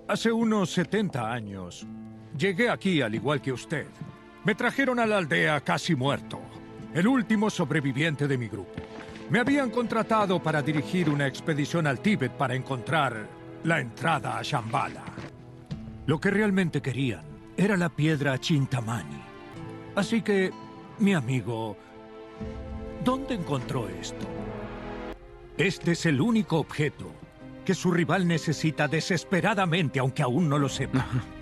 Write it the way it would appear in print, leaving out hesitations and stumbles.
Hace unos 70 años, llegué aquí al igual que usted. Me trajeron a la aldea casi muerto, el último sobreviviente de mi grupo. Me habían contratado para dirigir una expedición al Tíbet para encontrar la entrada a Shambhala. Lo que realmente querían era la piedra Chintamani. Así que, mi amigo, ¿dónde encontró esto? Este es el único objeto que su rival necesita desesperadamente, aunque aún no lo sepa.